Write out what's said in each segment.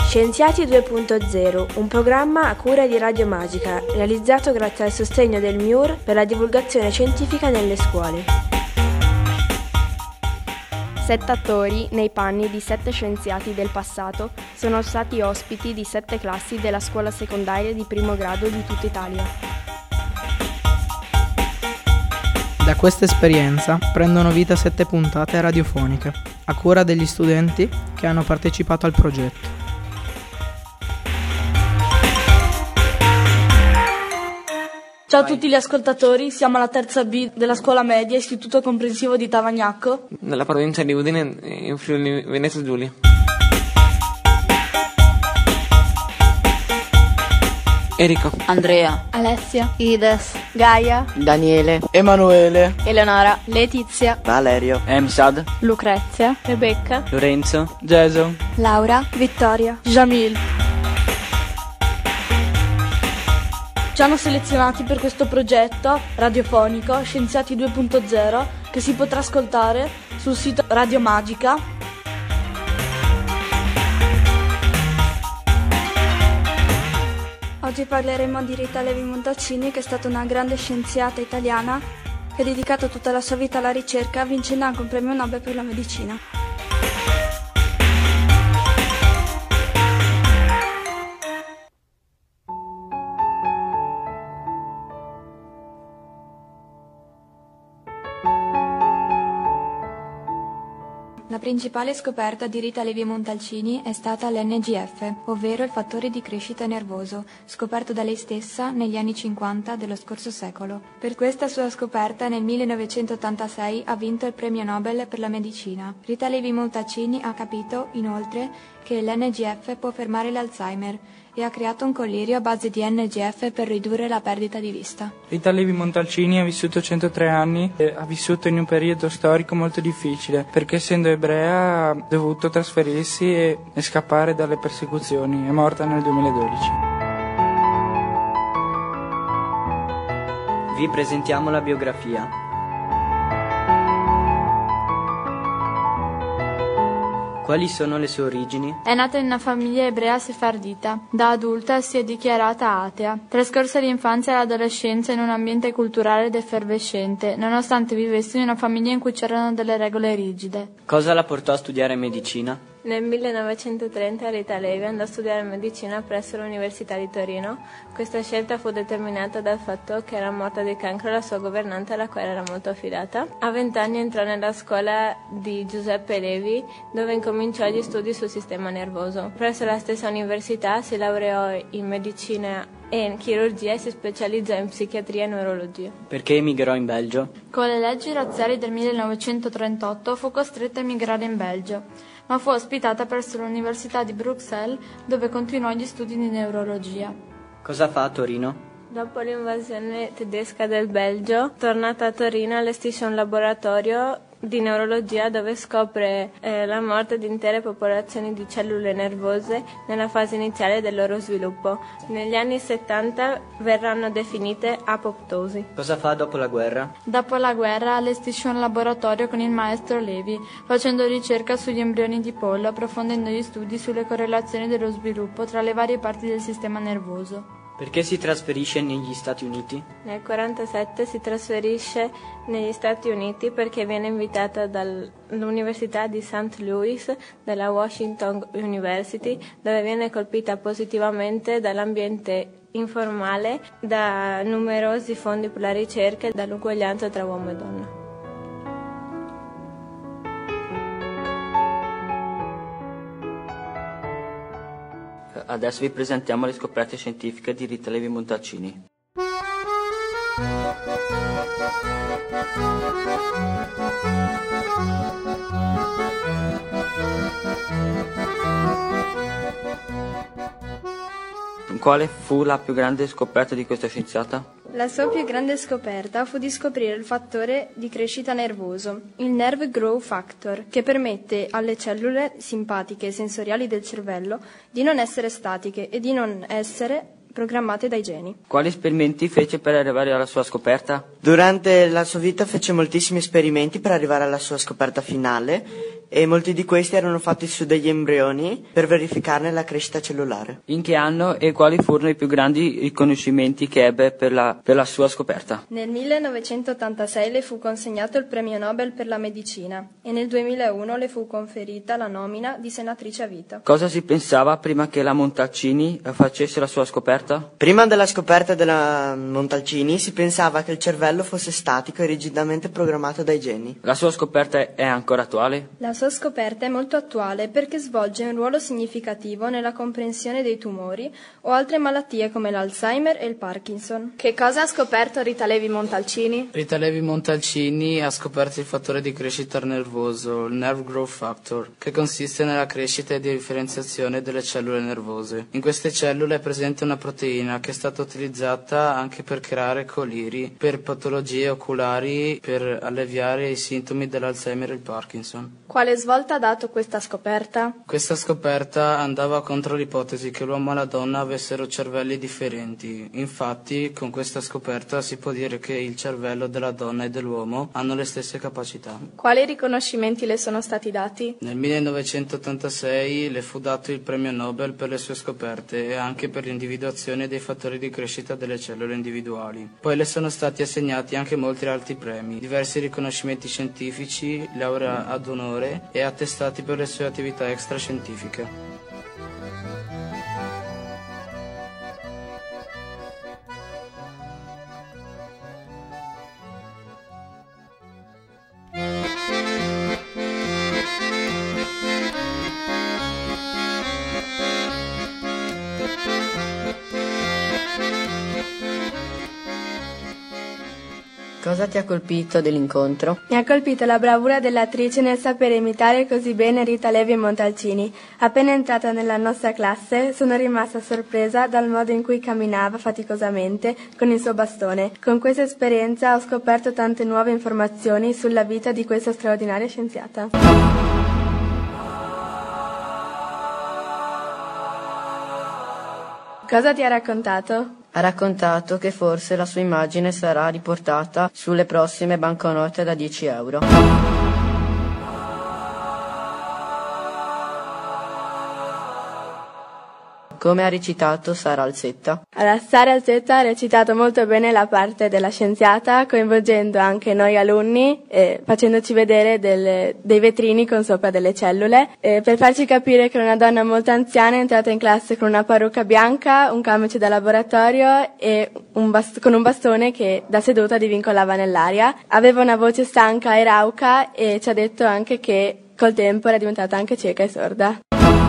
Scienziati 2.0, un programma a cura di Radio Magica, realizzato grazie al sostegno del MIUR per la divulgazione scientifica nelle scuole. 7 attori, nei panni di 7 scienziati del passato, sono stati ospiti di 7 classi della scuola secondaria di primo grado di tutta Italia. Da questa esperienza prendono vita 7 puntate radiofoniche, a cura degli studenti che hanno partecipato al progetto. Ciao a tutti gli ascoltatori, siamo alla terza B della scuola media Istituto Comprensivo di Tavagnacco, nella provincia di Udine, in Friuli Venezia Giulia. Enrico, Andrea, Alessia, Ides, Gaia, Daniele, Emanuele, Eleonora, Letizia, Valerio, Emsad, Lucrezia, Rebecca, Lorenzo, Jason, Laura, Vittoria, Jamil. Ci hanno selezionati per questo progetto radiofonico Scienziati 2.0 che si potrà ascoltare sul sito Radio Magica. Oggi parleremo di Rita Levi-Montalcini, che è stata una grande scienziata italiana che ha dedicato tutta la sua vita alla ricerca, vincendo anche un premio Nobel per la medicina. La principale scoperta di Rita Levi-Montalcini è stata l'NGF, ovvero il fattore di crescita nervoso, scoperto da lei stessa negli anni 50 dello scorso secolo. Per questa sua scoperta nel 1986 ha vinto il premio Nobel per la medicina. Rita Levi-Montalcini ha capito, inoltre, che l'NGF può fermare l'Alzheimer e ha creato un collirio a base di NGF per ridurre la perdita di vista. Rita Levi-Montalcini ha vissuto 103 anni e ha vissuto in un periodo storico molto difficile, perché essendo ebrea ha dovuto trasferirsi e scappare dalle persecuzioni. È morta nel 2012. Vi presentiamo la biografia. Quali sono le sue origini? È nata in una famiglia ebrea sefardita. Da adulta si è dichiarata atea. Trascorse l'infanzia e l'adolescenza in un ambiente culturale ed effervescente, nonostante vivesse in una famiglia in cui c'erano delle regole rigide. Cosa la portò a studiare medicina? Nel 1930 Rita Levi andò a studiare medicina presso l'Università di Torino. Questa scelta fu determinata dal fatto che era morta di cancro la sua governante, alla quale era molto affidata. A 20 anni entrò nella scuola di Giuseppe Levi, dove incominciò gli studi sul sistema nervoso. Presso la stessa università si laureò in medicina e in chirurgia e si specializzò in psichiatria e neurologia. Perché emigrò in Belgio? Con le leggi razziali del 1938 fu costretta a emigrare in Belgio, ma fu ospitata presso l'Università di Bruxelles, dove continuò gli studi di neurologia. Cosa fa a Torino? Dopo l'invasione tedesca del Belgio, tornata a Torino, allestisce un laboratorio di neurologia dove scopre la morte di intere popolazioni di cellule nervose nella fase iniziale del loro sviluppo. Negli anni 70 verranno definite apoptosi. Cosa fa dopo la guerra? Dopo la guerra allestisce un laboratorio con il maestro Levi, facendo ricerca sugli embrioni di pollo, approfondendo gli studi sulle correlazioni dello sviluppo tra le varie parti del sistema nervoso. Perché si trasferisce negli Stati Uniti? Nel 1947 si trasferisce negli Stati Uniti perché viene invitata dall'Università di St. Louis, della Washington University, dove viene colpita positivamente dall'ambiente informale, da numerosi fondi per la ricerca e dall'uguaglianza tra uomo e donna. Adesso vi presentiamo le scoperte scientifiche di Rita Levi-Montalcini. Quale fu la più grande scoperta di questa scienziata? La sua più grande scoperta fu di scoprire il fattore di crescita nervoso, il Nerve Growth Factor, che permette alle cellule simpatiche e sensoriali del cervello di non essere statiche e di non essere programmate dai geni. Quali esperimenti fece per arrivare alla sua scoperta? Durante la sua vita fece moltissimi esperimenti per arrivare alla sua scoperta finale e molti di questi erano fatti su degli embrioni per verificarne la crescita cellulare. In che anno e quali furono i più grandi riconoscimenti che ebbe per la sua scoperta? Nel 1986 le fu consegnato il premio Nobel per la medicina e nel 2001 le fu conferita la nomina di senatrice a vita. Cosa si pensava prima che la Montalcini facesse la sua scoperta? Prima della scoperta della Montalcini si pensava che il cervello fosse statico e rigidamente programmato dai geni. La sua scoperta è ancora attuale? La sua scoperta è molto attuale perché svolge un ruolo significativo nella comprensione dei tumori o altre malattie come l'Alzheimer e il Parkinson. Che cosa ha scoperto Rita Levi-Montalcini? Rita Levi-Montalcini ha scoperto il fattore di crescita nervoso, il Nerve Growth Factor, che consiste nella crescita e differenziazione delle cellule nervose. In queste cellule è presente una proteina che è stata utilizzata anche per creare coliri, per patologie oculari, per alleviare i sintomi dell'Alzheimer e il Parkinson. Quale svolta ha dato questa scoperta? Questa scoperta andava contro l'ipotesi che l'uomo e la donna avessero cervelli differenti. Infatti, con questa scoperta si può dire che il cervello della donna e dell'uomo hanno le stesse capacità. Quali riconoscimenti le sono stati dati? Nel 1986 le fu dato il premio Nobel per le sue scoperte e anche per l'individuazione dei fattori di crescita delle cellule individuali. Poi le sono stati assegnati anche molti altri premi, diversi riconoscimenti scientifici, laurea ad onore e attestati per le sue attività extrascientifiche. Cosa ti ha colpito dell'incontro? Mi ha colpito la bravura dell'attrice nel sapere imitare così bene Rita Levi-Montalcini. Appena entrata nella nostra classe sono rimasta sorpresa dal modo in cui camminava faticosamente con il suo bastone. Con questa esperienza ho scoperto tante nuove informazioni sulla vita di questa straordinaria scienziata. Cosa ti ha raccontato? Ha raccontato che forse la sua immagine sarà riportata sulle prossime banconote da 10 euro. Come ha recitato Sara Alzetta? Allora, Sara Alzetta ha recitato molto bene la parte della scienziata, coinvolgendo anche noi alunni, facendoci vedere dei vetrini con sopra delle cellule, per farci capire che una donna molto anziana è entrata in classe con una parrucca bianca, un camice da laboratorio e con un bastone che da seduta divincolava nell'aria. Aveva una voce stanca e rauca e ci ha detto anche che col tempo era diventata anche cieca e sorda.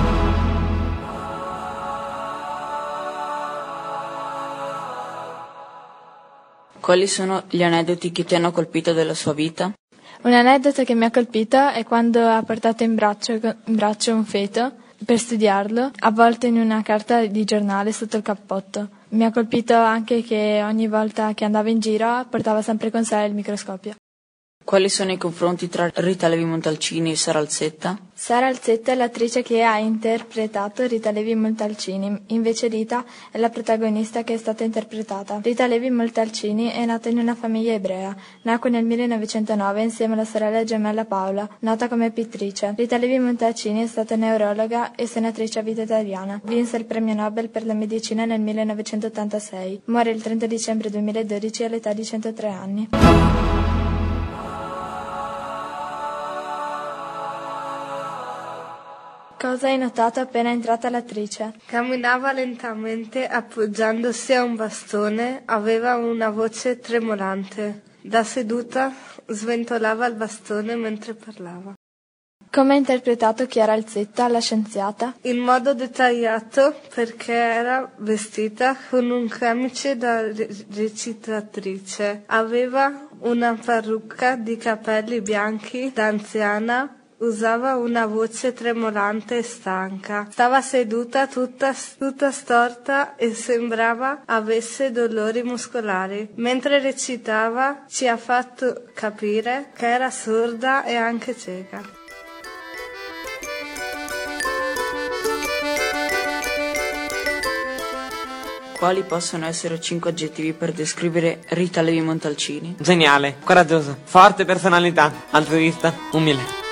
Quali sono gli aneddoti che ti hanno colpito della sua vita? Un aneddoto che mi ha colpito è quando ha portato in braccio un feto per studiarlo, avvolto in una carta di giornale sotto il cappotto. Mi ha colpito anche che ogni volta che andava in giro portava sempre con sé il microscopio. Quali sono i confronti tra Rita Levi-Montalcini e Sara Alzetta? Sara Alzetta è l'attrice che ha interpretato Rita Levi-Montalcini, invece Rita è la protagonista che è stata interpretata. Rita Levi-Montalcini è nata in una famiglia ebrea. Nacque nel 1909 insieme alla sorella gemella Paola, nota come pittrice. Rita Levi-Montalcini è stata neurologa e senatrice a vita italiana. Vinse il premio Nobel per la medicina nel 1986. Muore il 30 dicembre 2012 all'età di 103 anni. Cosa hai notato appena entrata l'attrice? Camminava lentamente appoggiandosi a un bastone, aveva una voce tremolante. Da seduta sventolava il bastone mentre parlava. Come ha interpretato Chiara Alzetta, la scienziata? In modo dettagliato perché era vestita con un camice da recitatrice. Aveva una parrucca di capelli bianchi da anziana. Usava una voce tremolante e stanca. Stava seduta tutta storta e sembrava avesse dolori muscolari. Mentre recitava ci ha fatto capire che era sorda e anche cieca. Quali possono essere 5 aggettivi per descrivere Rita Levi-Montalcini? Geniale, coraggiosa, forte personalità, altruista, umile.